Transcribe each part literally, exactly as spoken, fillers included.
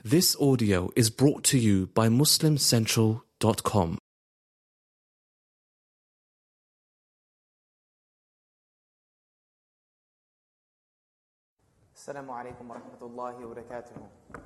This audio is brought to you by Muslim Central dot com. السلام عليكم ورحمة الله وبركاته.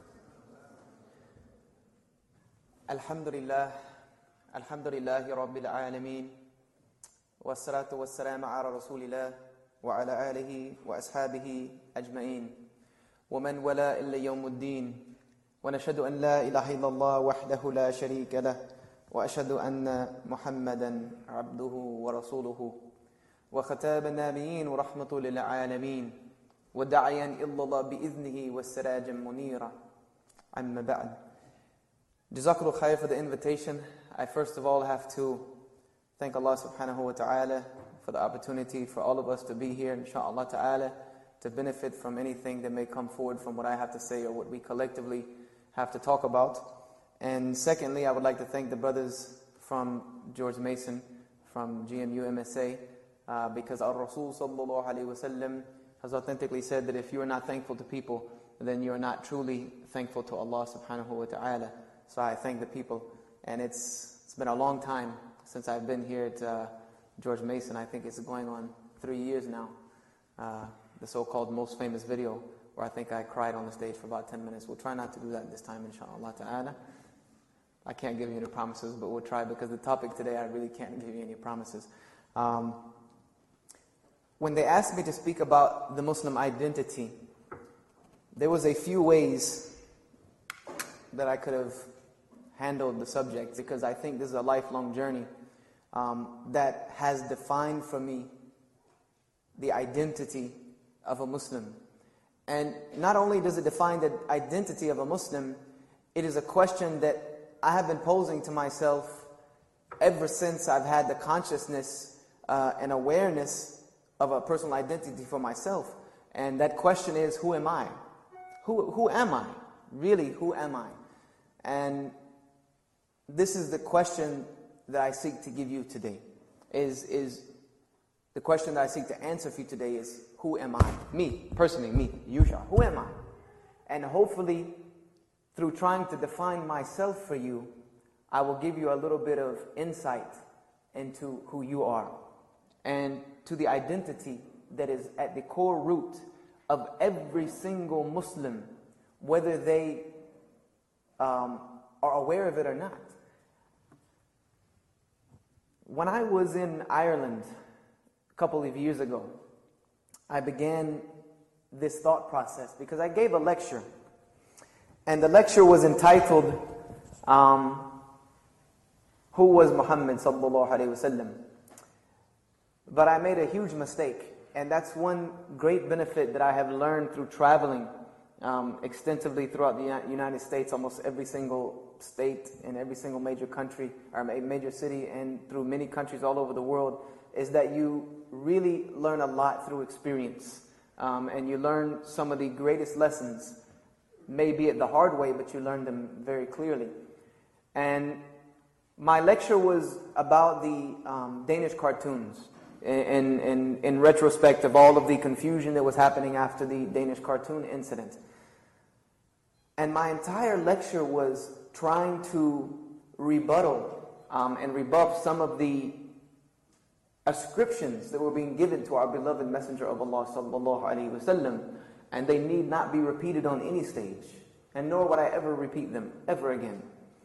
الحمد لله الحمد لله رب العالمين والصلاة والسلام على رسول الله وعلى آله وأصحابه أجمعين ومن ولا إلا يوم الدين ونشهد أن لا إله إلا الله وحده لا شريك له وأشهد أن محمدا عبده ورسوله وختام النبيين ورحمة للعالمين وداعيا إلى الله بإذنه والسراجا منيرا. أما بعد. Jazakallah khair for the invitation. I first of all have to thank Allah subhanahu wa ta'ala for the opportunity for all of us to be here, inshaAllah ta'ala, to benefit from anything that may come forward from what I have to say or what we collectively have to talk about. And secondly, I would like to thank the brothers from George Mason, from G M U M S A, uh, because our Rasul sallallahu alayhi wa sallam has authentically said that if you are not thankful to people, then you are not truly thankful to Allah subhanahu wa ta'ala. So I thank the people. And it's it's been a long time since I've been here at uh, George Mason. I think it's going on three years now. Uh, the so-called most famous video, where I think I cried on the stage for about ten minutes. We'll try not to do that this time, inshaAllah ta'ala. I can't give you any promises, but we'll try, because the topic today, I really can't give you any promises. Um, when they asked me to speak about the Muslim identity, there was a few ways that I could have handled the subject, because I think this is a lifelong journey um, that has defined for me the identity of a Muslim. And not only does it define the identity of a Muslim, it is a question that I have been posing to myself ever since I've had the consciousness uh, and awareness of a personal identity for myself. And that question is, who am I? Who, who am I? Really, who am I? And this is the question that I seek to give you today. Is, is the question that I seek to answer for you today is, who am I? Me, personally, me, Yusha. Who am I? And hopefully, through trying to define myself for you, I will give you a little bit of insight into who you are and to the identity that is at the core root of every single Muslim, whether they um, are aware of it or not. When I was in Ireland a couple of years ago, I began this thought process because I gave a lecture. And the lecture was entitled, um, Who was Muhammad sallallahu alayhi wa sallam? But I made a huge mistake. And that's one great benefit that I have learned through traveling um, extensively throughout the United States, almost every single state and every single major country, or major city, and through many countries all over the world, is that you really learn a lot through experience. Um, and you learn some of the greatest lessons, maybe it the hard way, but you learn them very clearly. And my lecture was about the um, Danish cartoons, in, in, in retrospect of all of the confusion that was happening after the Danish cartoon incident. And my entire lecture was trying to rebuttal um, and rebuff some of the ascriptions that were being given to our beloved Messenger of Allah sallallahu alaihi wasallam, and they need not be repeated on any stage, and nor would I ever repeat them ever again.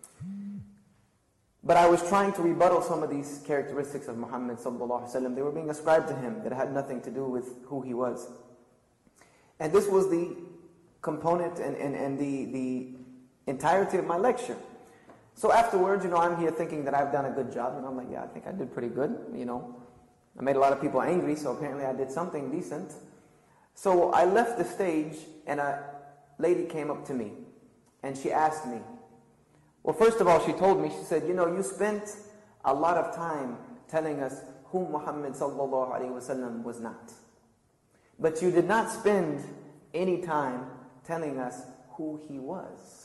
But I was trying to rebuttal some of these characteristics of Muhammad sallallahu alaihi wasallam. They were being ascribed to him that had nothing to do with who he was. And this was the component and, and, and the, the entirety of my lecture. So afterwards, you know, I'm here thinking that I've done a good job, and I'm like, yeah, I think I did pretty good, you know. I made a lot of people angry, so apparently I did something decent. So I left the stage, and a lady came up to me, and she asked me, well, first of all, she told me, she said, you know, you spent a lot of time telling us who Muhammad sallallahu alaihi wasallam was not. But you did not spend any time telling us who he was.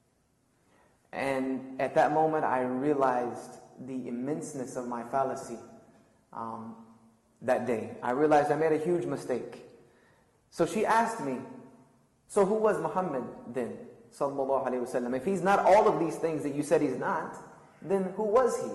And at that moment, I realized the immenseness of my fallacy um, that day. I realized I made a huge mistake. So she asked me, so who was Muhammad then? sallallahu alayhi wasallam. If he's not all of these things that you said he's not, then who was he?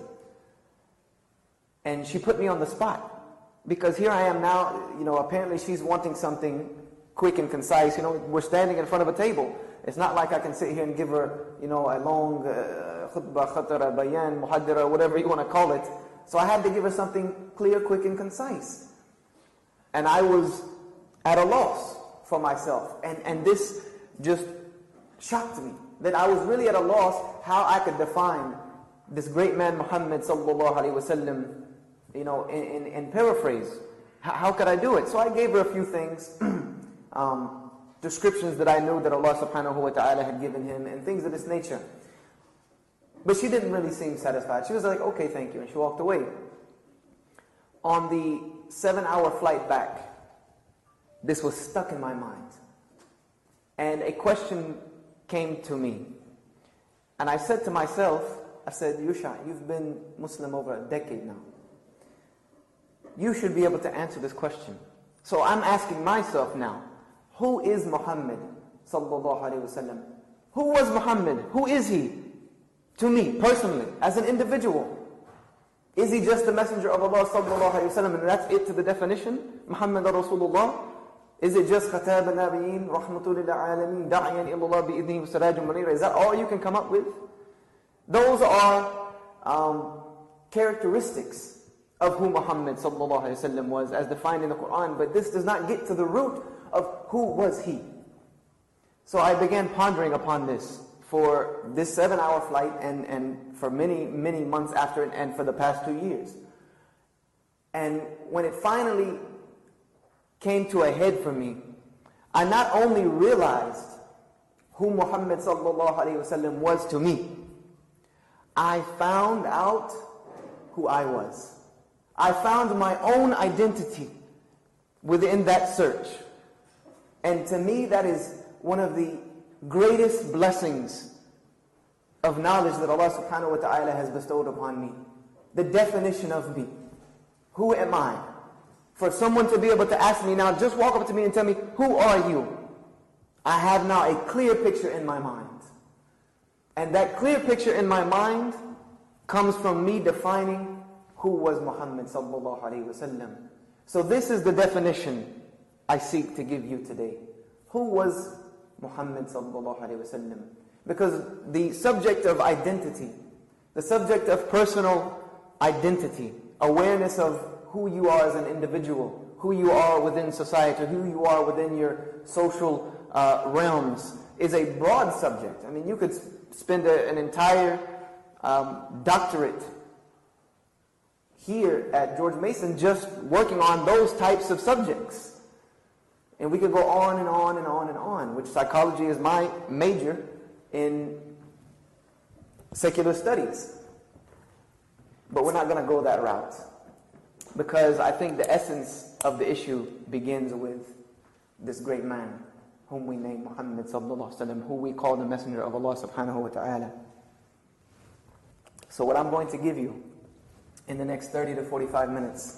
And she put me on the spot. Because here I am now, you know, apparently she's wanting something quick and concise. You know, we're standing in front of a table. It's not like I can sit here and give her, you know, a long uh, khutbah, khatara, bayan, muhaddara, whatever you want to call it. So I had to give her something clear, quick, and concise. And I was at a loss for myself. And, and this just shocked me. That I was really at a loss how I could define this great man Muhammad sallallahu alaihi wasallam, you know, in, in, in paraphrase. How, how could I do it? So I gave her a few things, um, descriptions that I knew that Allah subhanahu wa ta'ala had given him, and things of this nature. But she didn't really seem satisfied. She was like, okay, thank you, and she walked away. On the seven-hour flight back, this was stuck in my mind. And a question came to me. And I said to myself, I said, Yusha, you've been Muslim over a decade now. You should be able to answer this question. So I'm asking myself now, who is Muhammad sallallahu alaihi wasallam? Who was Muhammad? Who is he? To me, personally, as an individual. Is he just the messenger of Allah sallallahu alaihi wasallam, and that's it to the definition? Muhammad Rasulullah? Is it just Khatab al-Nabiyin, Rahmatul lil Alameen, Da'iyan illallah bi'idhnihi wa Sirajun Munira? Is that all you can come up with? Those are um, characteristics of who Muhammad sallallahu alaihi wasallam was as defined in the Quran, but this does not get to the root of who was he. So I began pondering upon this for this seven-hour flight and, and for many, many months after, and, and for the past two years. And when it finally came to a head for me, I not only realized who Muhammad sallallahu alaihi wasallam was to me, I found out who I was. I found my own identity within that search. And to me, that is one of the greatest blessings of knowledge that Allah subhanahu wa ta'ala has bestowed upon me. The definition of me. Who am I? For someone to be able to ask me now, just walk up to me and tell me, who are you? I have now a clear picture in my mind. And that clear picture in my mind comes from me defining who was Muhammad sallallahu alaihi wasallam. So this is the definition I seek to give you today. Who was Muhammad sallallahu alaihi wasallam? Because the subject of identity, the subject of personal identity, awareness of who you are as an individual, who you are within society, who you are within your social uh, realms, is a broad subject. I mean, you could spend a, an entire um, doctorate here at George Mason just working on those types of subjects. And we could go on and on and on and on, which psychology is my major in secular studies. But we're not going to go that route, because I think the essence of the issue begins with this great man whom we name Muhammad sallallahu alaihi wasallam, who we call the messenger of Allah subhanahu wa ta'ala. So what I'm going to give you in the next thirty to forty-five minutes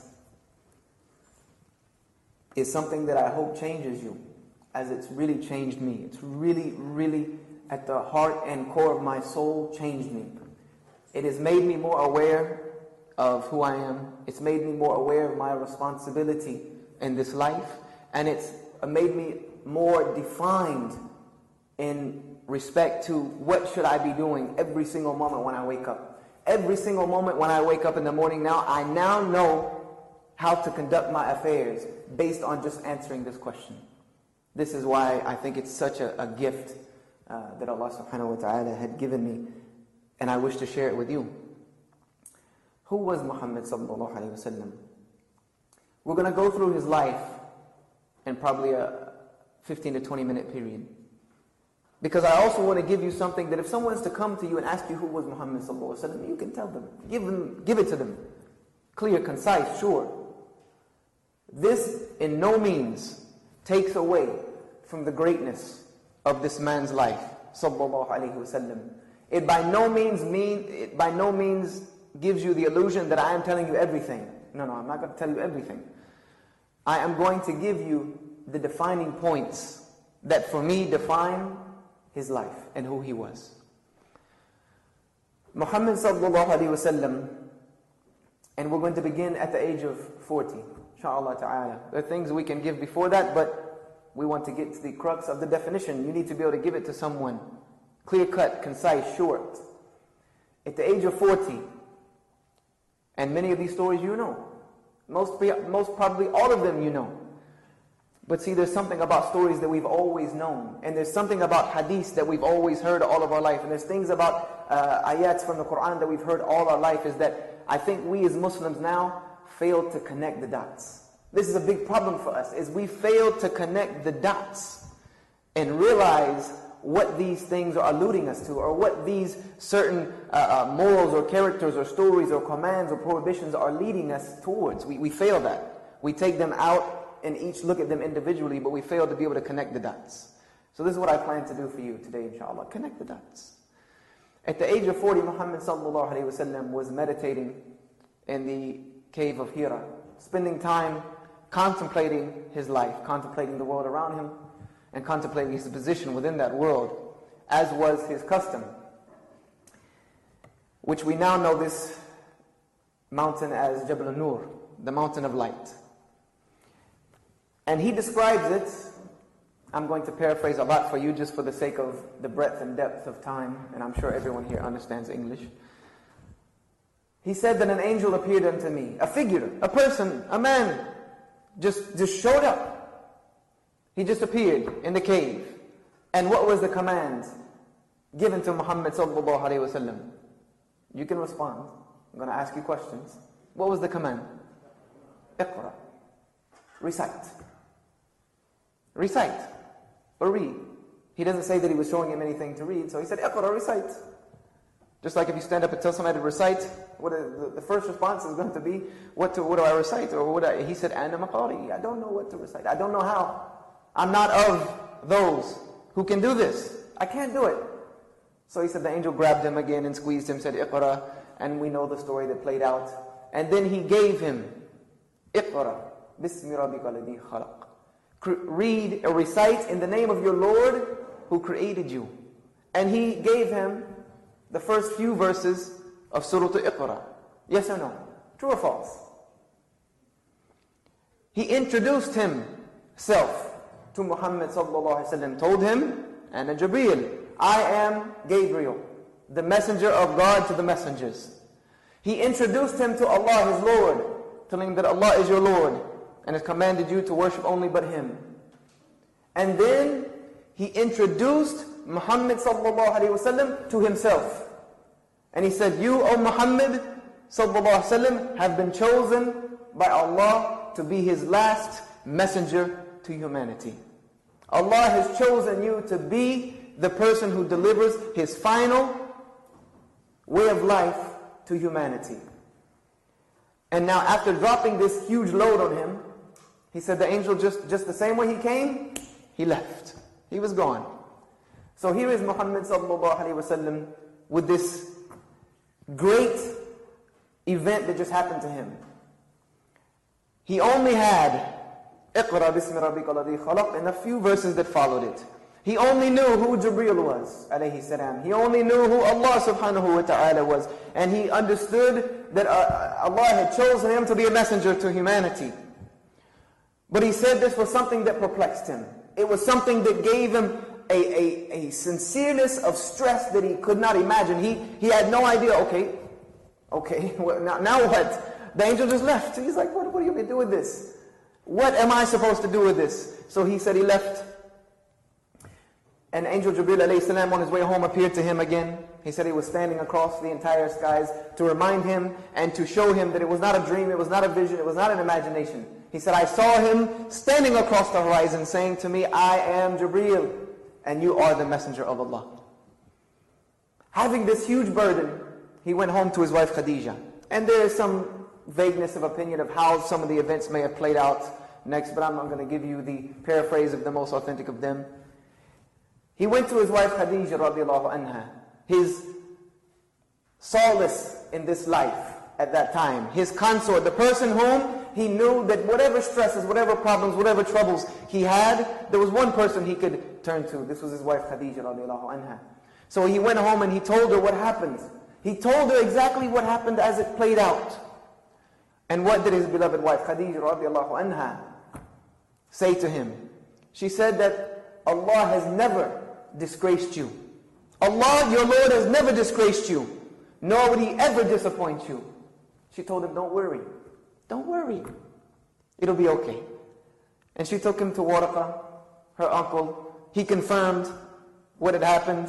is something that I hope changes you, as it's really changed me. It's really, really at the heart and core of my soul changed me. It has made me more aware of who I am. It's made me more aware of my responsibility in this life. And it's made me more defined in respect to what should I be doing every single moment when I wake up. Every single moment when I wake up in the morning now, I now know how to conduct my affairs based on just answering this question. This is why I think it's such a, a gift uh, that Allah subhanahu wa ta'ala had given me, and I wish to share it with you. Who was Muhammad sallallahu alayhi wa sallam? We're going to go through his life in probably a fifteen to twenty minute period. Because I also want to give you something that if someone is to come to you and ask you who was Muhammad sallallahu alayhi wa sallam, you can tell them. Give them, give it to them. Clear, concise, sure. This in no means takes away from the greatness of this man's life, sallallahu alayhi wa sallam. It by no means mean, it by no means gives you the illusion that I am telling you everything. No, no, I'm not going to tell you everything. I am going to give you the defining points that for me define his life and who he was. Muhammad sallallahu alayhi wa sallam, and we're going to begin at the age of forty, inshaAllah ta'ala. There are things we can give before that, but we want to get to the crux of the definition. You need to be able to give it to someone. Clear-cut, concise, short. At the age of forty, and many of these stories you know. Most, most probably all of them you know. But see, there's something about stories that we've always known. And there's something about hadiths that we've always heard all of our life. And there's things about uh, ayats from the Quran that we've heard all our life, is that I think we as Muslims now fail to connect the dots. This is a big problem for us, is we fail to connect the dots and realize what these things are alluding us to, or what these certain uh, uh, morals or characters or stories or commands or prohibitions are leading us towards. We, we fail that. We take them out and each look at them individually, but we fail to be able to connect the dots. So this is what I plan to do for you today, inshallah. Connect the dots. At the age of forty, Muhammad sallallahu alayhi wa sallam was meditating in the cave of Hira, spending time contemplating his life, contemplating the world around him, and contemplating his position within that world, as was his custom, which we now know this mountain as Jabal Nur, the mountain of light. And he describes it, I'm going to paraphrase a lot for you just for the sake of the breadth and depth of time, and I'm sure everyone here understands English. He said that an angel appeared unto me, a figure, a person, a man, just, just showed up. He just appeared in the cave. And what was the command given to Muhammad sallallahu alayhi wa sallam? You can respond. I'm going to ask you questions. What was the command? Iqra. Recite. Recite. Or read. He doesn't say that he was showing him anything to read, so he said, Iqra, recite. Just like if you stand up and tell somebody to recite, what the, the first response is going to be, what, to, what do I recite? Or what I, he said, Ana maqari. I don't know what to recite. I don't know how. I'm not of those who can do this. I can't do it. So he said the angel grabbed him again and squeezed him, said, Iqra. And we know the story that played out. And then he gave him, Iqra, Bismi rabbika alladhi khalaq. Read or recite in the name of your Lord who created you. And he gave him the first few verses of Surah Iqra. Yes or no? True or false? He introduced himself to Muhammad sallallahu alaihi wasallam, told him, Ana Jibreel, I am Gabriel, the messenger of God to the messengers. He introduced him to Allah, his Lord, telling him that Allah is your Lord and has commanded you to worship only but Him. And then he introduced Muhammad sallallahu alaihi wasallam to himself. And he said, you, O Muhammad sallallahu alaihi wasallam, have been chosen by Allah to be His last messenger to humanity. Allah has chosen you to be the person who delivers His final way of life to humanity. And now after dropping this huge load on him, he said the angel just, just the same way he came, he left. He was gone. So here is Muhammad sallallahu alaihi wasallam with this great event that just happened to him. He only had Iqra bismi rabbika alladhi khalaq and a few verses that followed it. He only knew who Jibreel was, alayhi salam. He only knew who Allah subhanahu wa ta'ala was. And he understood that uh, Allah had chosen him to be a messenger to humanity. But he said this was something that perplexed him. It was something that gave him a, a, a sincereness of stress that he could not imagine. He, he had no idea, okay, okay, well, now, now what? The angel just left. He's like, what, what are you going to do with this? What am I supposed to do with this? So he said he left. And Angel Jibreel alayhi salam on his way home appeared to him again. He said he was standing across the entire skies to remind him and to show him that it was not a dream, it was not a vision, it was not an imagination. He said, I saw him standing across the horizon saying to me, I am Jibreel and you are the messenger of Allah. Having this huge burden, he went home to his wife Khadija. And there is some vagueness of opinion of how some of the events may have played out next, but I'm not going to give you the paraphrase of the most authentic of them. He went to his wife Khadija radiallahu anha, his solace in this life at that time, his consort, the person whom he knew that whatever stresses, whatever problems, whatever troubles he had, there was one person he could turn to. This was his wife Khadija radiallahu anha. So he went home and he told her what happened. He told her exactly what happened as it played out. And what did his beloved wife Khadija radiallahu anha say to him? She said that Allah has never disgraced you. Allah, your Lord, has never disgraced you, nor would He ever disappoint you. She told him, don't worry. Don't worry. It'll be okay. And she took him to Waraqa, her uncle. He confirmed what had happened.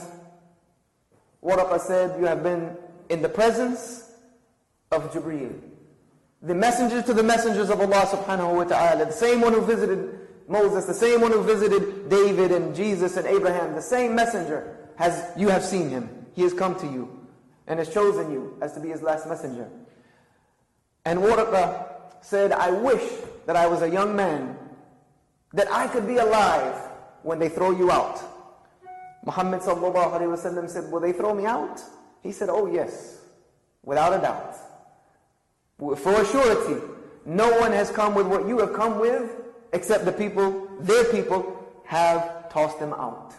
Waraqa said, you have been in the presence of Jibreel, the messenger to the messengers of Allah subhanahu wa ta'ala, the same one who visited Moses, the same one who visited David and Jesus and Abraham, the same messenger, has you have seen him. He has come to you and has chosen you as to be his last messenger. And Waraqa said, I wish that I was a young man, that I could be alive when they throw you out. Muhammad sallallahu alayhi wa sallam said, will they throw me out? He said, oh yes, without a doubt. For a surety, no one has come with what you have come with, except the people, their people, have tossed them out.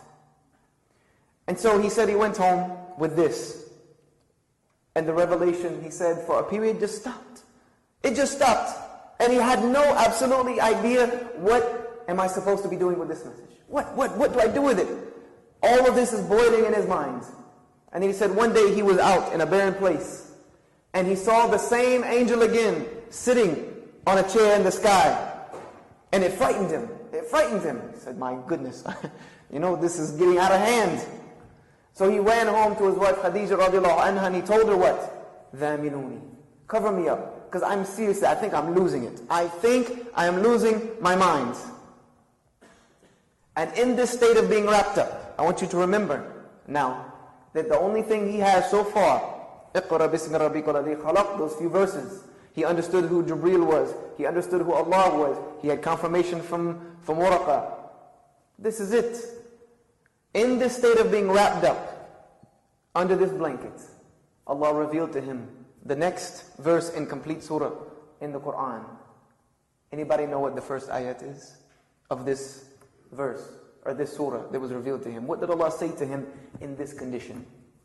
And so he said he went home with this. And the revelation, he said, for a period just stopped. It just stopped. And he had no absolutely idea, what am I supposed to be doing with this message? What, what, what do I do with it? All of this is boiling in his mind. And he said one day he was out in a barren place. And he saw the same angel again, sitting on a chair in the sky. And it frightened him. It frightened him. He said, my goodness, you know, this is getting out of hand. So he ran home to his wife Khadija radiallahu anha and he told her what? Dhaminuni. Cover me up. Because I'm seriously, I think I'm losing it. I think I am losing my mind. And in this state of being wrapped up, I want you to remember now that the only thing he has so far, اقرأ باسم ربك الذي خلق, those few verses. He understood who Jibreel was. He understood who Allah was. He had confirmation from, from Waraqa. This is it. In this state of being wrapped up under this blanket, Allah revealed to him the next verse in complete surah in the Quran. Anybody know what the first ayat is of this verse or this surah that was revealed to him? What did Allah say to him in this condition?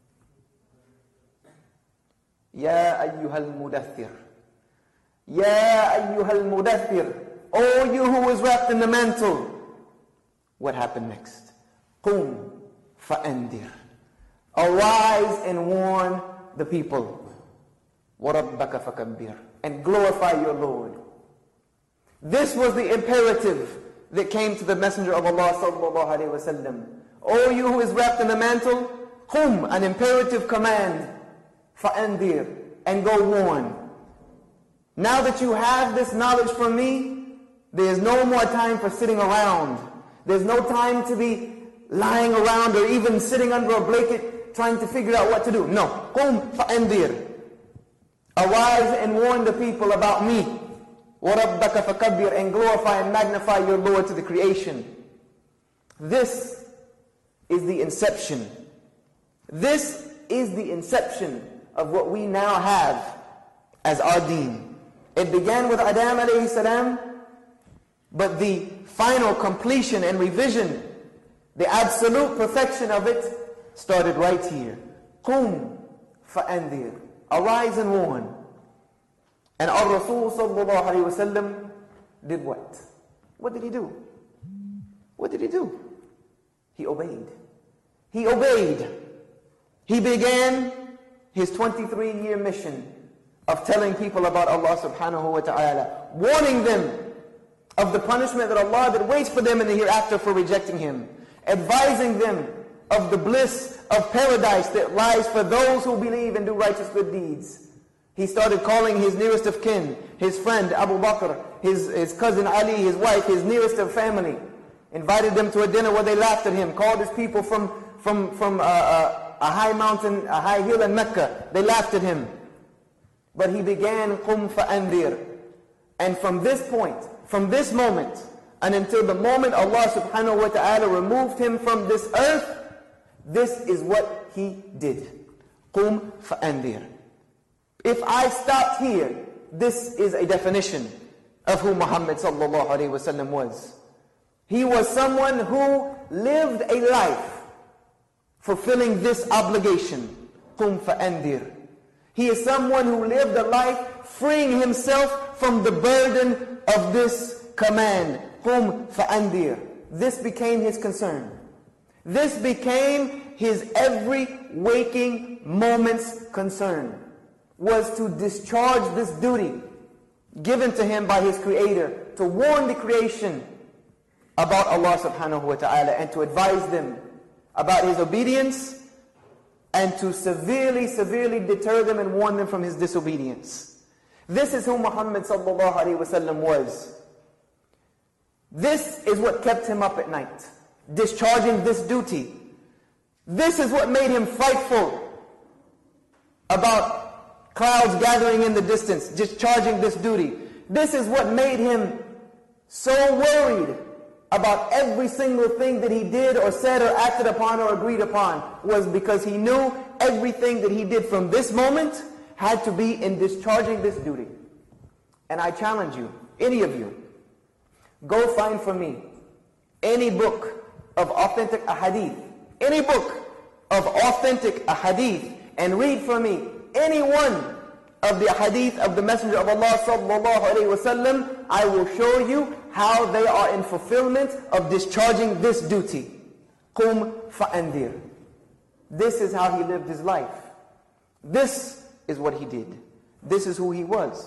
Ya ayyuhal mudaththir. Ya ayyuhal mudaththir. O you who was wrapped in the mantle. What happened next? Qum fa'andir. Arise and warn the people. وَرَبَّكَ فَكَبِّرْ. And glorify your Lord. This was the imperative that came to the Messenger of Allah sallallahu alayhi wa sallam. O you who is wrapped in the mantle, qum, an imperative command, fa'andir, and go warn. Now that you have this knowledge from me, there is no more time for sitting around. There's no time to be lying around or even sitting under a blanket trying to figure out what to do. No. Qum fa'andir. Arise and warn the people about me. وَرَبَّكَ فَكَبِّرْ. And glorify and magnify your Lord to the creation. This is the inception. This is the inception of what we now have as our deen. It began with Adam alayhi salam, but the final completion and revision, the absolute perfection of it, started right here. Qum fa'andir. Arise and warn. And our Rasul sallallahu alayhi wa sallam did what? What did he do? What did he do? He obeyed. He obeyed. He began his twenty-three year mission of telling people about Allah subhanahu wa ta'ala, warning them of the punishment that Allah that waits for them in the hereafter for rejecting Him, advising them of the bliss of paradise that lies for those who believe and do righteous good deeds. He started calling his nearest of kin, his friend Abu Bakr, his, his cousin Ali, his wife, his nearest of family, invited them to a dinner where they laughed at him, called his people from, from, from uh, uh, a high mountain, a high hill in Mecca. They laughed at him. But he began Qum fa'andir. And from this point, from this moment, and until the moment Allah subhanahu wa ta'ala removed him from this earth, this is what he did. Qum fa'andir. If I stopped here, this is a definition. of who Muhammad sallallahu alaihi wasallam was. He was someone who lived a life fulfilling this obligation. قُمْ فَأَنذِرْ. He is someone who lived a life freeing himself from the burden of this command. قُمْ فَأَنذِرْ. This became his concern. This became his every waking moment's concern, was to discharge this duty given to him by his Creator, to warn the creation about Allah subhanahu wa ta'ala, and to advise them about His obedience, and to severely, severely deter them and warn them from His disobedience. This is who Muhammad sallallahu alaihi wasallam was. This is what kept him up at night, discharging this duty. This is what made him frightful about clouds gathering in the distance, discharging this duty. This is what made him so worried about every single thing that he did or said or acted upon or agreed upon, was because he knew everything that he did from this moment had to be in discharging this duty. And I challenge you, any of you, go find for me any book of authentic ahadith, any book of authentic ahadith, and read for me any one of the ahadith of the Messenger of Allah sallallahu alaihi wasallam. I will show you how they are in fulfillment of discharging this duty. قُمْ فَأَنذِرْ. This is how he lived his life. This is what he did. This is who he was.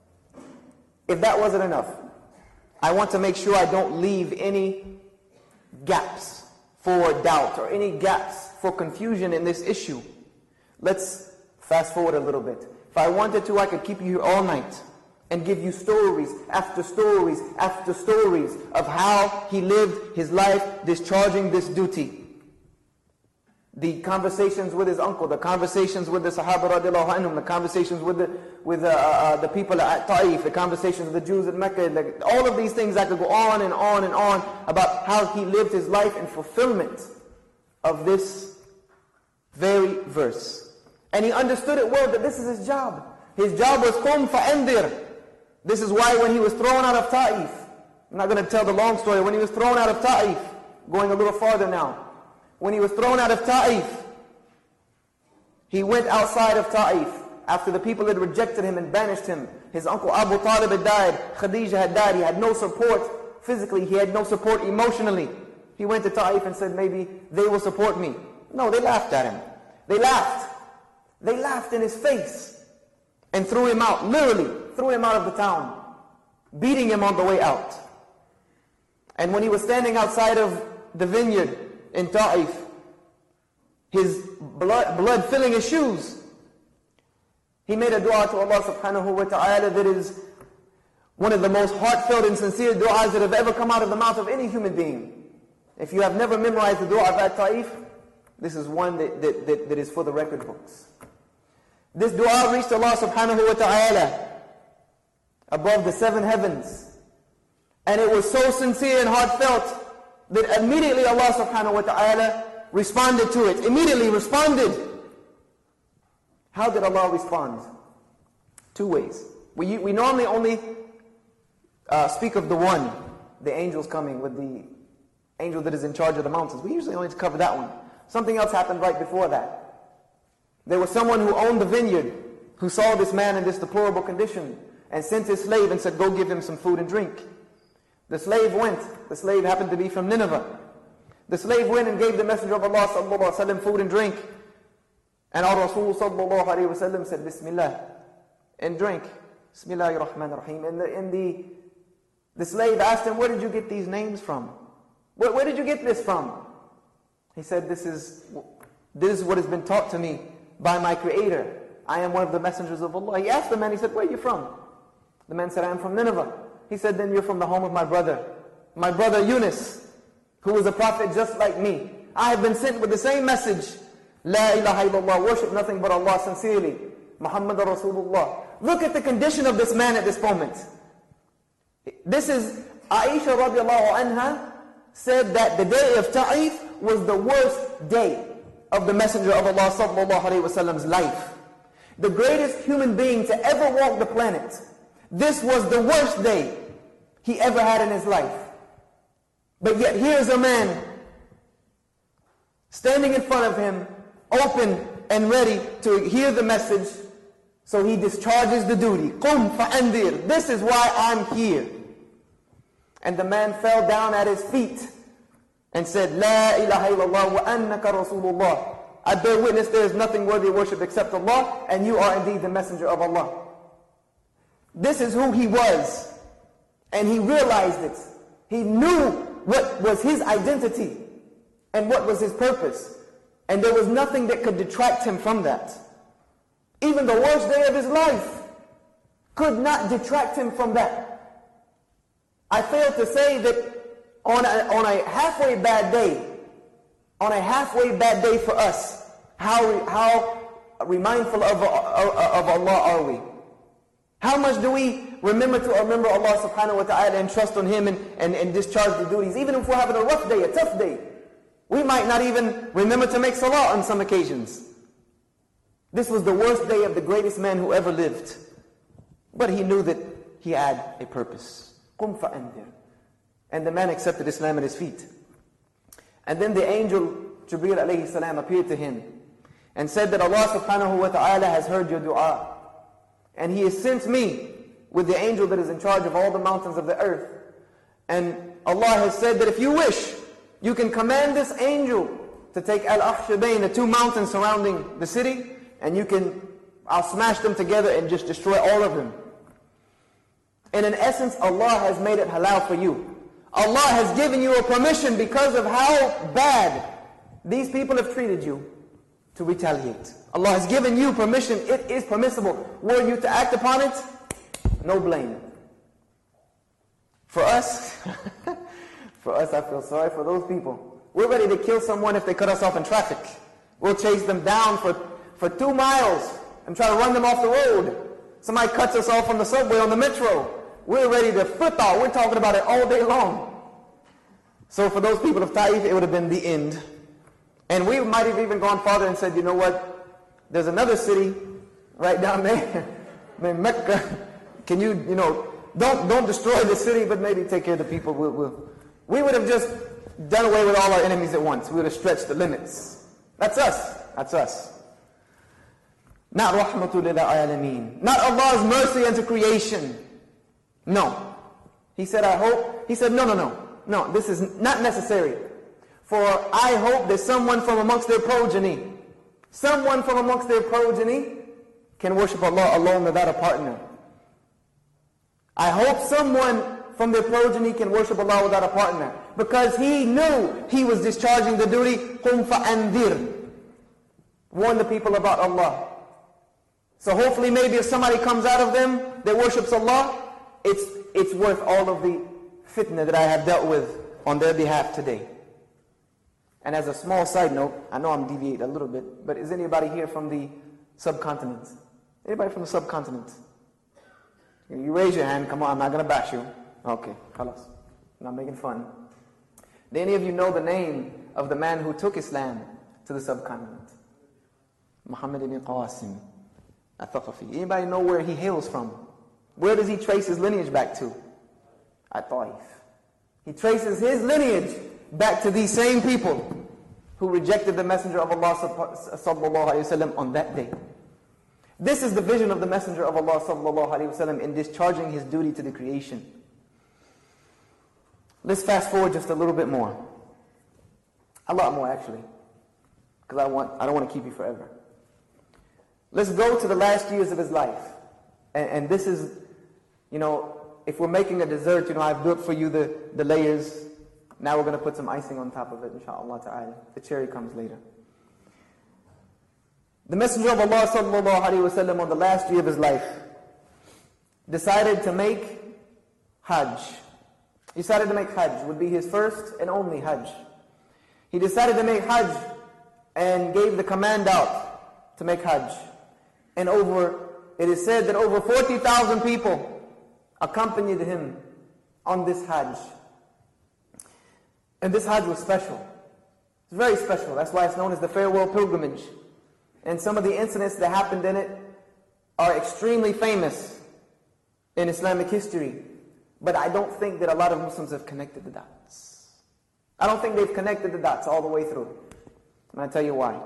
If that wasn't enough, I want to make sure I don't leave any gaps for doubt or any gaps for confusion in this issue. Let's fast forward a little bit. If I wanted to, I could keep you here all night and give you stories after stories after stories of how he lived his life discharging this duty. The conversations with his uncle, the conversations with the Sahaba radiallahu anhum, the conversations with the with uh, uh, the people at Ta'if, the conversations with the Jews at Mecca, like, all of these things I could go on and on and on about how he lived his life in fulfillment of this very verse. And he understood it well, that this is his job. His job was قُمْ فَأَنذِرْ. This is why when he was thrown out of Ta'if, I'm not going to tell the long story, when he was thrown out of Ta'if, going a little farther now, when he was thrown out of Ta'if, he went outside of Ta'if after the people had rejected him and banished him. His uncle Abu Talib had died, Khadijah had died, he had no support physically, he had no support emotionally. He went to Ta'if and said, maybe they will support me. No, they laughed at him. They laughed. They laughed in his face and threw him out, literally threw him out of the town, beating him on the way out. And when he was standing outside of the vineyard in Ta'if, his blood, blood filling his shoes, he made a dua to Allah subhanahu wa ta'ala that is one of the most heartfelt and sincere du'as that have ever come out of the mouth of any human being. If you have never memorized the dua of at Ta'if, this is one that, that, that, that is for the record books. This dua reached Allah subhanahu wa ta'ala above the seven heavens. And it was so sincere and heartfelt that immediately Allah subhanahu wa ta'ala responded to it. Immediately responded. How did Allah respond? Two ways. We, we normally only uh, speak of the one, the angels coming with the angel that is in charge of the mountains. We usually only cover that one. Something else happened right before that. There was someone who owned the vineyard who saw this man in this deplorable condition and sent his slave and said, go give him some food and drink. The slave went. The slave happened to be from Nineveh. The slave went and gave the Messenger of Allah sallallahu alaihi wasallam food and drink. And our Rasul sallallahu alaihi wasallam said, Bismillah, and drink. Bismillahir Rahmanir Rahim. And the, and the, the slave asked him, where did you get these names from? Where, where did you get this from? He said, this is, this is what has been taught to me by my Creator. I am one of the messengers of Allah. He asked the man, he said, where are you from? The man said, I am from Nineveh. He said, then you're from the home of my brother. My brother Yunus, who was a prophet just like me. I have been sent with the same message. La ilaha illallah, worship nothing but Allah sincerely. Muhammad Rasulullah. Look at the condition of this man at this moment. This is Aisha radiallahu anha said that the day of Ta'if was the worst day of the Messenger of Allah sallallahu alaihi wasallam's life. The greatest human being to ever walk the planet. This was the worst day he ever had in his life. But yet here's a man standing in front of him, open and ready to hear the message. So he discharges the duty. قُمْ فَأَنذِرْ. This is why I'm here. And the man fell down at his feet and said, لَا إِلَهَ إِلَّا اللَّهُ وَأَنَّكَ رَسُولُ اللَّهِ. I bear witness there is nothing worthy of worship except Allah, and you are indeed the messenger of Allah. This is who he was. And he realized it. He knew what was his identity and what was his purpose. And there was nothing that could detract him from that. Even the worst day of his life could not detract him from that. I fail to say that on a, on a halfway bad day, on a halfway bad day for us, how, how remindful of, of, of Allah are we? How much do we remember to remember Allah subhanahu wa ta'ala and trust on Him and, and, and discharge the duties? Even if we're having a rough day, a tough day, we might not even remember to make salah on some occasions. This was the worst day of the greatest man who ever lived. But he knew that he had a purpose. قُمْ فَأَنذِرْ. And the man accepted Islam at his feet. And then the angel Jibreel alayhi salam appeared to him and said that Allah subhanahu wa ta'ala has heard your dua. And He has sent me with the angel that is in charge of all the mountains of the earth. And Allah has said that if you wish, you can command this angel to take Al-Akhshabain, the two mountains surrounding the city, and you can, I'll smash them together and just destroy all of them. And in essence, Allah has made it halal for you. Allah has given you a permission because of how bad these people have treated you to retaliate. Allah has given you permission. It is permissible. Were you to act upon it, no blame. For us, for us, I feel sorry for those people. We're ready to kill someone if they cut us off in traffic. We'll chase them down for, for two miles and try to run them off the road. Somebody cuts us off on the subway, on the metro. We're ready to foot off. We're talking about it all day long. So for those people of Taif, it would have been the end. And we might have even gone farther and said, you know what? There's another city right down there, named Mecca. Can you, you know, don't don't destroy the city, but maybe take care of the people. We'll, we'll. We would have just done away with all our enemies at once. We would have stretched the limits. That's us. That's us. Not rahmatul lil alameen. Not Allah's mercy unto creation. No. He said, I hope. He said, no, no, no. No, this is not necessary. For I hope that someone from amongst their progeny, someone from amongst their progeny can worship Allah alone without a partner. I hope someone from their progeny can worship Allah without a partner. Because he knew he was discharging the duty. قُمْ فَأَنذِرْ. Warn the people about Allah. So hopefully maybe if somebody comes out of them that worships Allah, it's, it's worth all of the fitna that I have dealt with on their behalf today. And as a small side note, I know I'm deviating a little bit, but is anybody here from the subcontinent? Anybody from the subcontinent? You raise your hand, come on, I'm not going to bash you. Okay, khalas. I'm not making fun. Do any of you know the name of the man who took Islam to the subcontinent? Muhammad ibn Qasim al-Thaqafi. Anybody know where he hails from? Where does he trace his lineage back to? At Taif. He traces his lineage back to these same people who rejected the Messenger of Allah sallallahu alaihi wasallam on that day. This is the vision of the Messenger of Allah sallallahu alaihi wasallam in discharging his duty to the creation. Let's fast forward just a little bit more. A lot more actually. Because I want I don't want to keep you forever. Let's go to the last years of his life. And, and this is, you know, if we're making a dessert, you know, I've built for you the, the layers. Now we're going to put some icing on top of it, inshallah ta'ala. The cherry comes later. The Messenger of Allah sallallahu alaihi wasallam on the last year of his life decided to make Hajj. He decided to make Hajj, would be his first and only Hajj. He decided to make Hajj and gave the command out to make Hajj. And over, it is said that over forty thousand people accompanied him on this Hajj. And this Hajj was special. It's very special. That's why it's known as the farewell pilgrimage. And some of the incidents that happened in it are extremely famous in Islamic history. But I don't think that a lot of Muslims have connected the dots. I don't think they've connected the dots all the way through. I'm going to tell you why.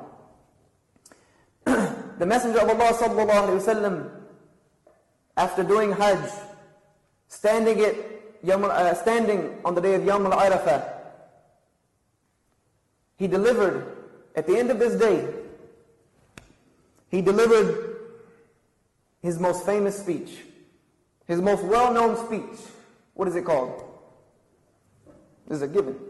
The Messenger of Allah sallallahu alayhi wa sallam, after doing Hajj, standing at Yawm, uh, standing on the day of Yawm al-Arafah, he delivered, at the end of this day, he delivered his most famous speech, his most well-known speech. What is it called? This is a given.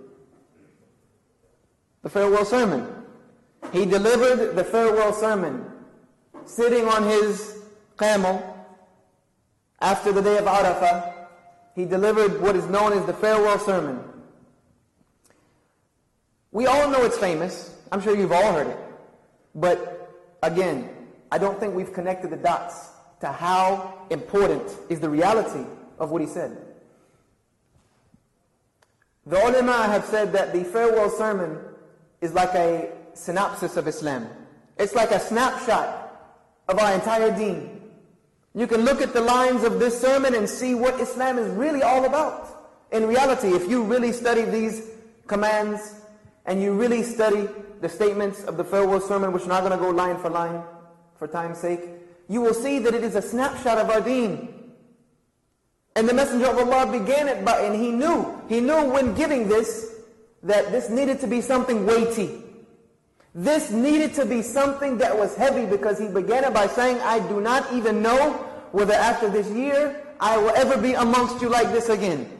The farewell sermon. He delivered the farewell sermon, sitting on his camel, after the day of Arafah. He delivered what is known as the farewell sermon. We all know it's famous. I'm sure you've all heard it. But again, I don't think we've connected the dots to how important is the reality of what he said. The ulama have said that the farewell sermon is like a synopsis of Islam. It's like a snapshot of our entire deen. You can look at the lines of this sermon and see what Islam is really all about. In reality, if you really study these commands and you really study the statements of the farewell sermon, which we're not going to go line for line for time's sake, you will see that it is a snapshot of our deen. And the Messenger of Allah began it by, and he knew, he knew when giving this, that this needed to be something weighty. This needed to be something that was heavy, because he began it by saying, I do not even know whether after this year I will ever be amongst you like this again.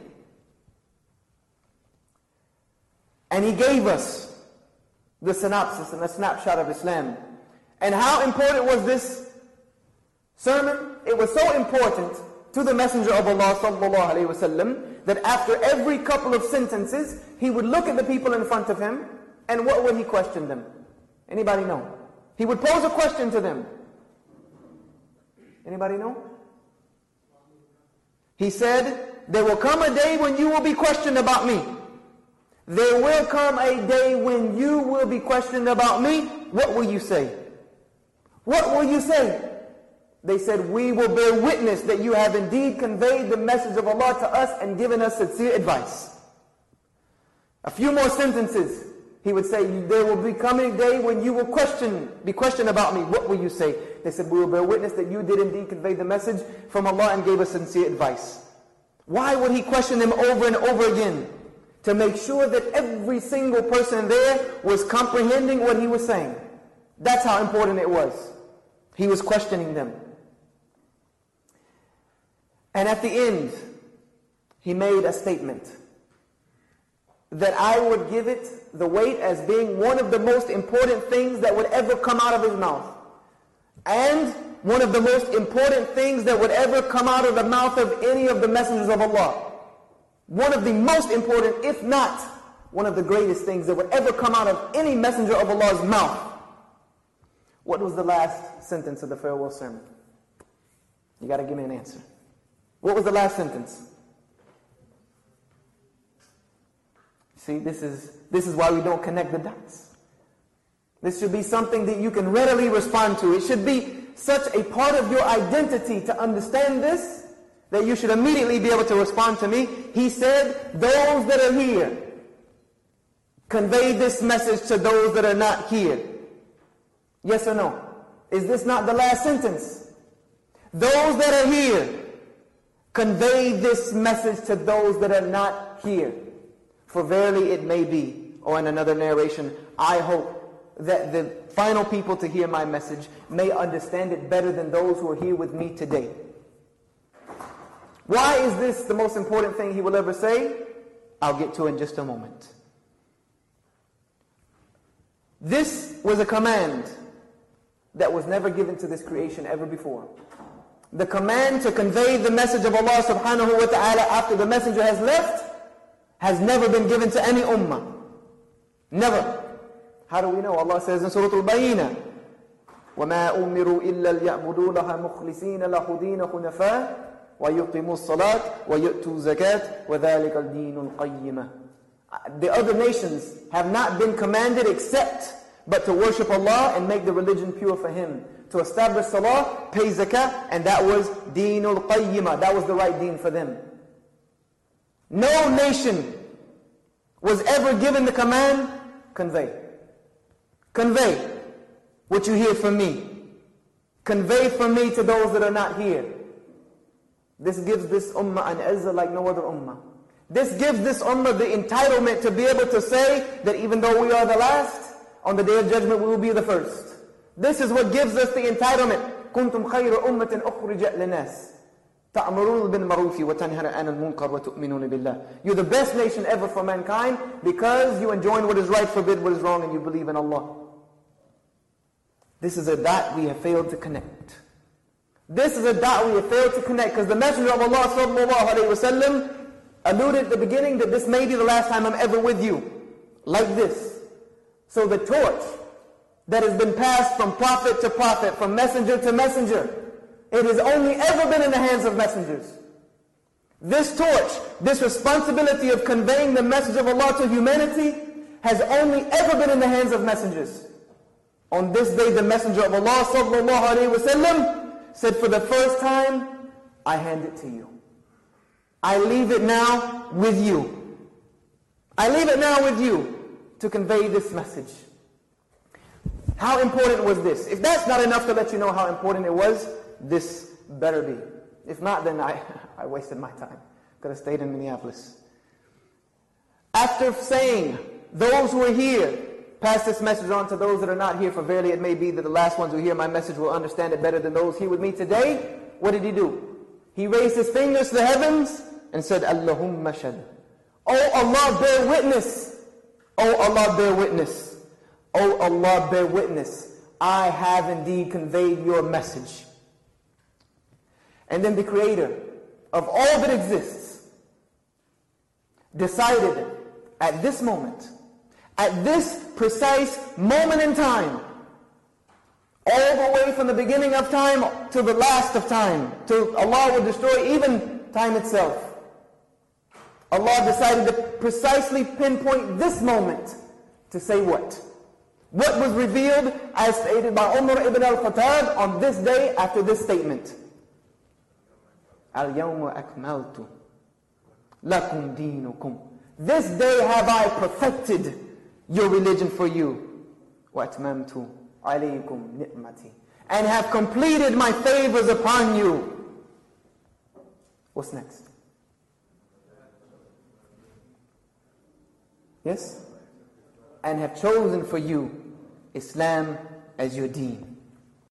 And he gave us the synopsis and the snapshot of Islam. And how important was this sermon? It was so important to the Messenger of Allah sallallahu alaihi wasallam that after every couple of sentences, he would look at the people in front of him, and what would he question them? Anybody know? He would pose a question to them. Anybody know? He said, there will come a day when you will be questioned about me. There will come a day when you will be questioned about me. What will you say? What will you say? They said, we will bear witness that you have indeed conveyed the message of Allah to us and given us sincere advice. A few more sentences. He would say, there will be coming a day when you will question, be questioned about me. What will you say? They said, we will bear witness that you did indeed convey the message from Allah and gave us sincere advice. Why would he question them over and over again? To make sure that every single person there was comprehending what he was saying. That's how important it was. He was questioning them. And at the end, he made a statement that I would give it the weight as being one of the most important things that would ever come out of his mouth. And one of the most important things that would ever come out of the mouth of any of the messengers of Allah. One of the most important, if not one of the greatest things that would ever come out of any messenger of Allah's mouth. What was the last sentence of the farewell sermon? You got to give me an answer. What was the last sentence? See, this is, this is why we don't connect the dots. This should be something that you can readily respond to. It should be such a part of your identity to understand this, that you should immediately be able to respond to me. He said, those that are here, convey this message to those that are not here. Yes or no? Is this not the last sentence? Those that are here, convey this message to those that are not here. For verily it may be, or in another narration, I hope that the final people to hear my message may understand it better than those who are here with me today. Why is this the most important thing he will ever say? I'll get to in just a moment. This was a command that was never given to this creation ever before. The command to convey the message of Allah subhanahu wa ta'ala after the messenger has left has never been given to any ummah. Never. How do we know? Allah says in Surah Al-Bayyinah, وَمَا أُمِّرُوا إِلَّا لِيَعْبُدُوا لَهَا مُخْلِصِينَ لَهُ دِينَ حُنَفَاءَ وَيُقِيمُوا الصَّلَاةَ وَيُؤْتُوا الزَّكَاةَ وَذَلِكَ الدِّينُ الْقَيِّمَةُ. The other nations have not been commanded except but to worship Allah and make the religion pure for Him. To establish salah, pay zakah, and that was deenul qayyimah. That was the right deen for them. No nation was ever given the command, convey. Convey what you hear from me. Convey from me to those that are not here. This gives this ummah an izzah like no other ummah. This gives this ummah the entitlement to be able to say that even though we are the last, on the Day of Judgment we will be the first. This is what gives us the entitlement. كنتم خير أمة أخرجت للناس تأمرون بالمعروف وتنهون عن المنكر وتؤمنون بالله. You're the best nation ever for mankind because you enjoin what is right, forbid what is wrong, and you believe in Allah. This is a dot we have failed to connect. This is a dot we have failed to connect because the Messenger of Allah sallallahu alaihi wasallam alluded at the beginning that this may be the last time I'm ever with you. Like this. So the torch that has been passed from prophet to prophet, from messenger to messenger, it has only ever been in the hands of messengers. This torch, this responsibility of conveying the message of Allah to humanity has only ever been in the hands of messengers. On this day, the Messenger of Allah sallallahu alaihi wasallam said, for the first time, I hand it to you. I leave it now with you. I leave it now with you to convey this message. How important was this? If that's not enough to let you know how important it was, this better be. If not, then I, I wasted my time. Could have stayed in Minneapolis. After saying, those who are here, pass this message on to those that are not here, for verily it may be that the last ones who hear my message will understand it better than those here with me today. What did he do? He raised his fingers to the heavens and said, Allahumma shad. Oh Allah, bear witness. Oh Allah, bear witness. Oh Allah, bear witness. I have indeed conveyed your message. And then the Creator of all that exists decided at this moment, at this precise moment in time, all the way from the beginning of time to the last of time, till Allah will destroy even time itself. Allah decided to precisely pinpoint this moment to say what? What was revealed as stated by Umar ibn al-Khattab on this day after this statement. Al-yawma akmaltu lakum dinukum. This day have I perfected your religion for you. وَأَتْمَمْتُ عَلَيْكُمْ نِعْمَتِي. And have completed my favors upon you. What's next? Yes? And have chosen for you Islam as your deen.